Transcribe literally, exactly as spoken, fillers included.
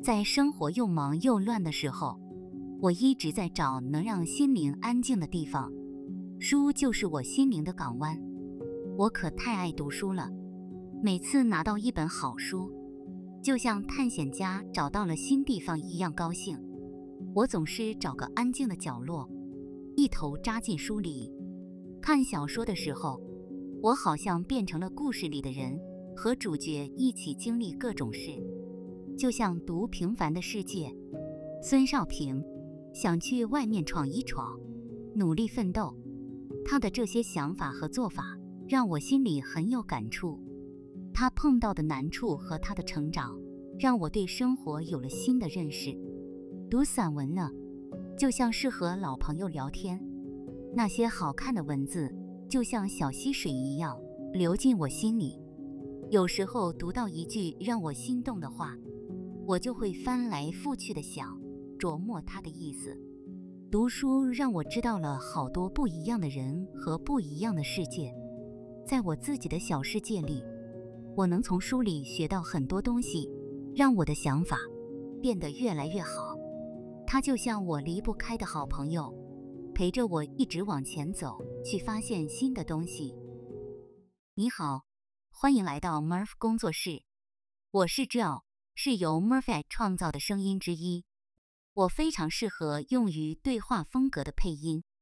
在生活又忙又乱的时候，我一直在找能让心灵安静的地方，书就是我心灵的港湾。我可太爱读书了，每次拿到一本好书，就像探险家找到了新地方一样高兴。我总是找个安静的角落，一头扎进书里。看小说的时候，我好像变成了故事里的人，和主角一起经历各种事，就像读《平凡的世界》。孙少平想去外面闯一闯，努力奋斗，他的这些想法和做法让我心里很有感触。他碰到的难处和他的成长，让我对生活有了新的认识。读散文呢，就像是和老朋友聊天，那些好看的文字就像小溪水一样流进我心里。有时候读到一句让我心动的话，我就会翻来覆去的想，琢磨它的意思。读书让我知道了好多不一样的人和不一样的世界。在我自己的小世界里，我能从书里学到很多东西，让我的想法变得越来越好。它就像我离不开的好朋友，陪着我一直往前走，去发现新的东西。你好，欢迎来到 Murph 工作室，我是 Jill， 是由 Murphy 创造的声音之一。我非常适合用于对话风格的配音，